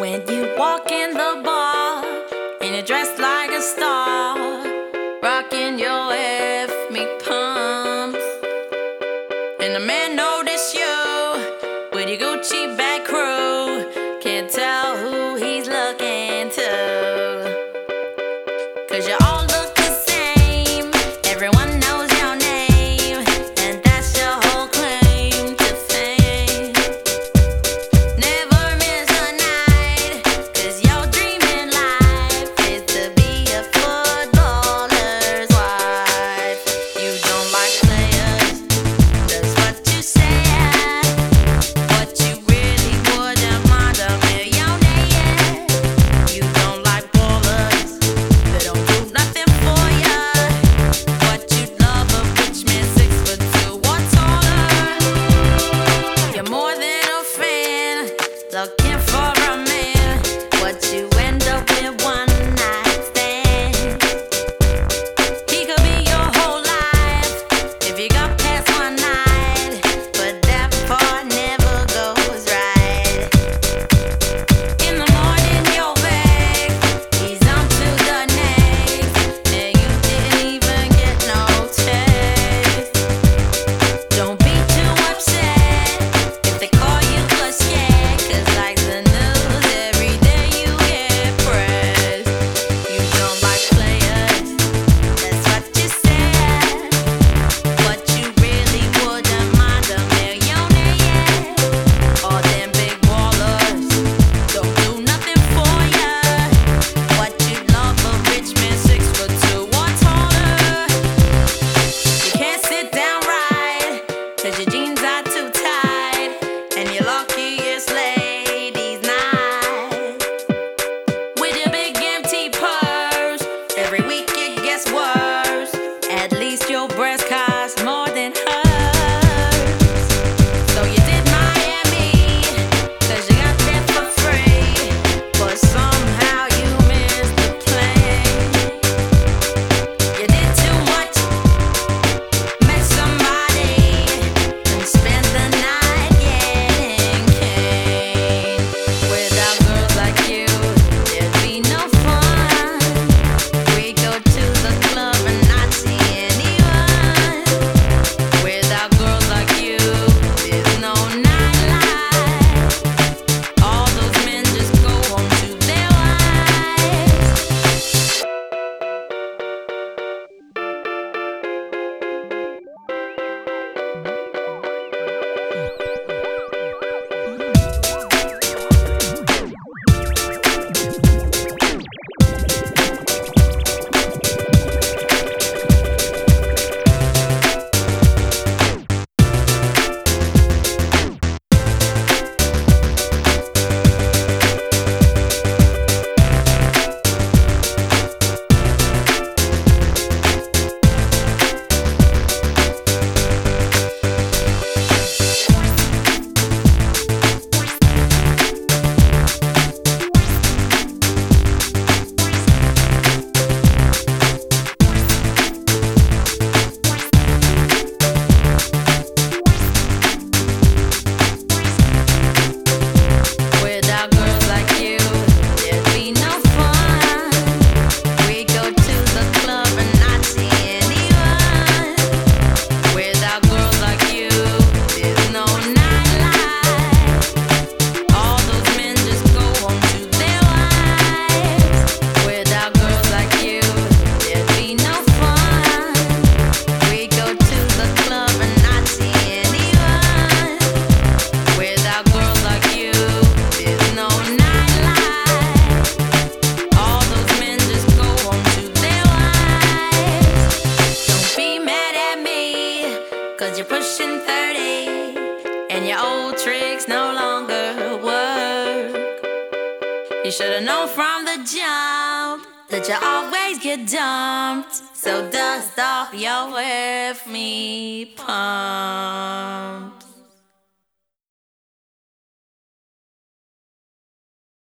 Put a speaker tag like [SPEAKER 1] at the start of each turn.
[SPEAKER 1] When you walk in the bar and you're dressed like a star, rocking your F me pumps, and the man notice you with your Gucci bag crew, can't tell who he's looking to, 'cause you all look the same. Everyone knows your name, and that's your whole claim to fame. Never miss a night, 'cause your dream in life is to be a footballer's wife. You don't like players, that's what you said, but you really wouldn't mind a millionaire. You don't like ballers, they don't do nothing for ya, but you'd love a rich man 6'2" or taller. You're more than a fan, looking for a man, but you end up with one night stand. He could be your whole life if you got past one night, but that part never goes right. In the morning you're back, he's on to the next, and you didn't even get no text. Don't be too upset if they call you a scat, 'cause like the news, every day you get pressed. You don't like players, that's what you said, but you really wouldn't mind a millionaire. All them big ballers don't do nothing for ya, but you love a rich man 6'2" or taller. You can't sit down right, 'cause your jeans are too tight, and you're lucky it's ladies' night. With your big empty purse, every week it gets worse. At least your breast costs more than hers. So you did Miami, 'cause you got there for free, but somehow you missed the plane. You did too much, met somebody, and spent the night getting cane. Without girls like you, there'd be no fun. We go to the club and not see anyone. Without girls like you, there's no nightlife. All those men just go home to their wives. Without girls like you, there'd be no fun. We go to the club and not see anyone. Without girls like you, there's no nightlife. All those men just go home to their wives. Without girls like you, there'd be no fun. We go to the club and not see anyone. Without girls like you, there's no nightlife. All those men just go home to their wives. Don't be mad at me, 'cause you're pushing 30, and your old tricks no longer work. You should've known from the jump that you always get dumped. So dust off your with me pump.